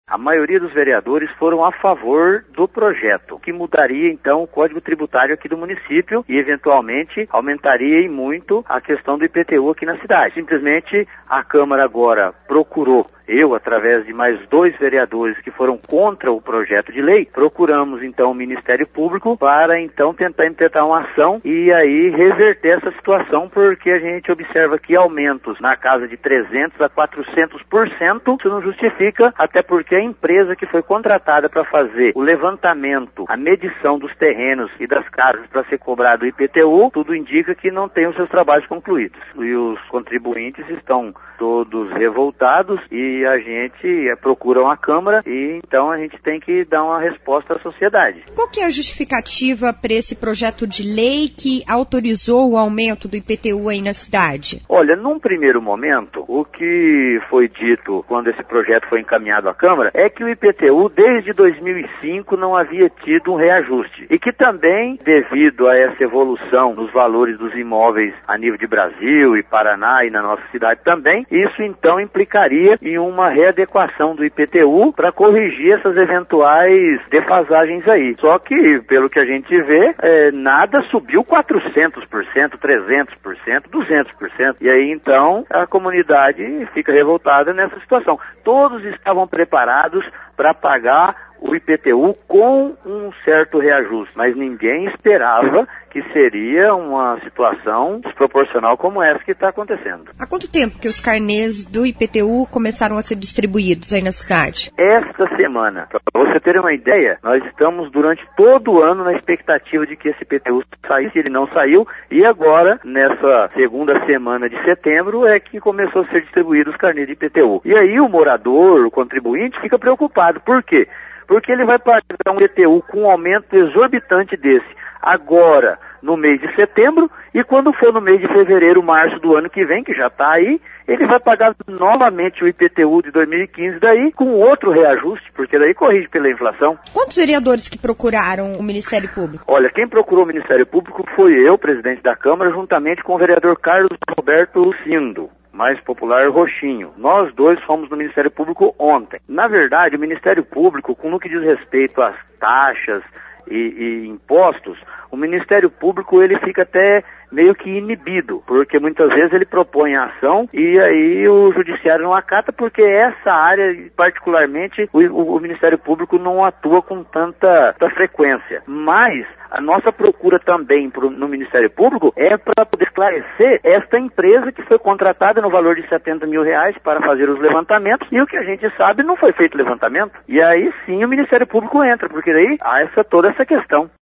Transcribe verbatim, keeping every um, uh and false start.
A maioria dos vereadores foram a favor do projeto, que mudaria então o Código Tributário aqui do município e eventualmente aumentaria em muito a questão do I P T U aqui na cidade. Simplesmente a Câmara agora procurou, eu, através de mais dois vereadores que foram contra o projeto de lei, procuramos então o Ministério Público para então tentar implementar uma ação e aí reverter essa situação, porque a gente observa aqui aumentos na casa de trezentos a quatrocentos por cento. Isso não justifica, até porque a empresa que foi contratada para fazer o levantamento, a medição dos terrenos e das casas para ser cobrado o I P T U, tudo indica que não tem os seus trabalhos concluídos. E os contribuintes estão todos revoltados e a gente é, procura uma Câmara e então a gente tem que dar uma resposta à sociedade. Qual que é a justificativa para esse projeto de lei que autorizou o aumento do I P T U aí na cidade? Olha, num primeiro momento, o que foi dito quando esse projeto foi encaminhado à Câmara é que o I P T U desde dois mil e cinco não havia tido um reajuste e que também, devido a essa evolução nos valores dos imóveis a nível de Brasil e Paraná e na nossa cidade também, isso então implicaria em uma readequação do I P T U para corrigir essas eventuais defasagens aí. Só que, pelo que a gente vê, é, nada subiu quatrocentos por cento, trezentos por cento, duzentos por cento. E aí então a comunidade fica revoltada nessa situação. Todos estavam preparados para pagar o I P T U com um certo reajuste, mas ninguém esperava que seria uma situação desproporcional como essa que está acontecendo. Há quanto tempo que os carnês do I P T U começaram a ser distribuídos aí na cidade? Esta semana. Para você ter uma ideia, nós estamos durante todo o ano na expectativa de que esse I P T U saísse, ele não saiu, e agora, nessa segunda semana de setembro, é que começou a ser distribuído os carnês de I P T U. E aí o morador, o contribuinte, fica preocupado. Por quê? Porque ele vai pagar um I P T U com um aumento exorbitante desse agora no mês de setembro, e quando for no mês de fevereiro, março do ano que vem, que já está aí, ele vai pagar novamente o I P T U de dois mil e quinze daí com outro reajuste, porque daí corrige pela inflação. Quantos vereadores que procuraram o Ministério Público? Olha, quem procurou o Ministério Público foi eu, presidente da Câmara, juntamente com o vereador Carlos Roberto Lucindo, mais popular Roxinho. Nós dois fomos no Ministério Público ontem. Na verdade, o Ministério Público, com no que diz respeito às taxas e, e impostos, o Ministério Público ele fica até meio que inibido, porque muitas vezes ele propõe a ação e aí o judiciário não acata, porque essa área, particularmente, o, o Ministério Público não atua com tanta, tanta frequência. Mas a nossa procura também pro, no Ministério Público é para poder esclarecer esta empresa que foi contratada no valor de setenta mil reais para fazer os levantamentos, e o que a gente sabe, não foi feito levantamento. E aí sim o Ministério Público entra, porque daí há essa, toda essa questão.